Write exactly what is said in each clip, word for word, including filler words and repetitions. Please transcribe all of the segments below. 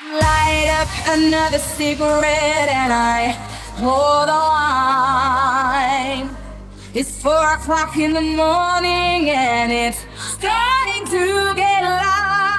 Light up another cigarette and I pour the wine. It's four o'clock in the morning and it's starting to get light.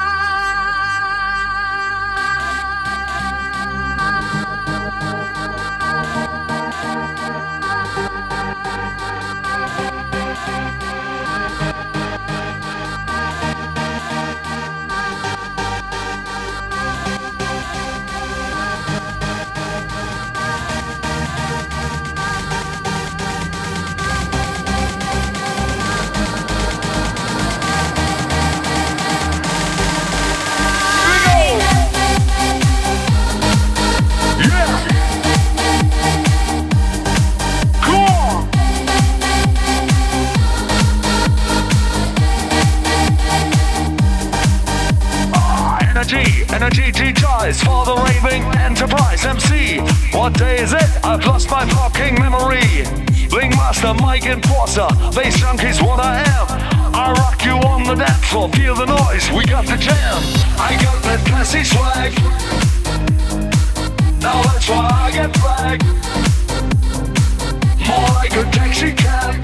Energy G-Choice for the raving enterprise M C. What day is it? I've lost my fucking memory. Bling master, Mike enforcer, bass junkie's what I am. I rock you on the dance floor, feel the noise, we got the jam. I got that classy swag, now that's why I get flagged. More like a taxi cab.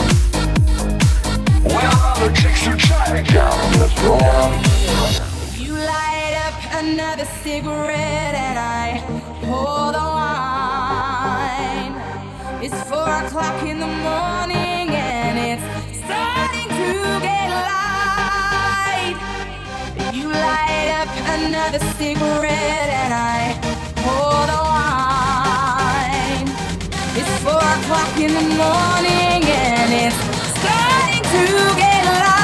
Where are the chicks to check? Down the floor. Another cigarette and I pour the wine. It's four o'clock in the morning and it's starting to get light. You light up another cigarette and I pour the wine. It's four o'clock in the morning and it's starting to get light.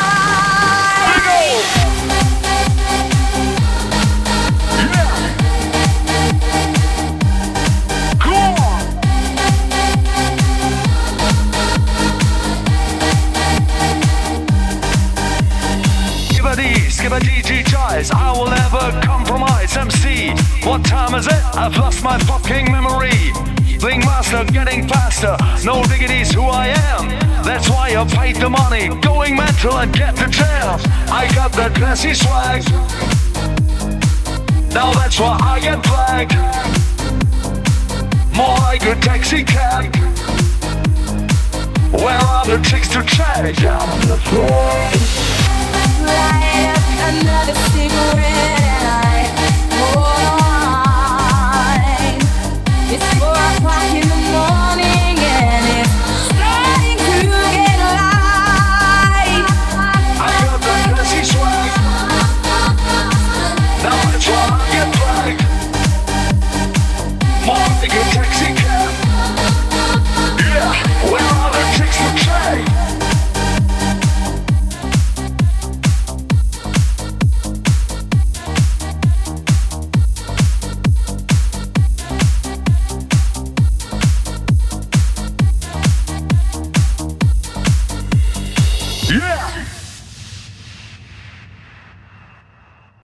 Give a D J choice, I will never compromise. M C, what time is it? I've lost my fucking memory. Bling master, getting faster, no diggity's who I am. That's why I paid the money, going mental and get the chance. I got that classy swag, now that's why I get flagged. More like a taxi cab. Where are the chicks to check? Down on the floor. Light up another cigarette.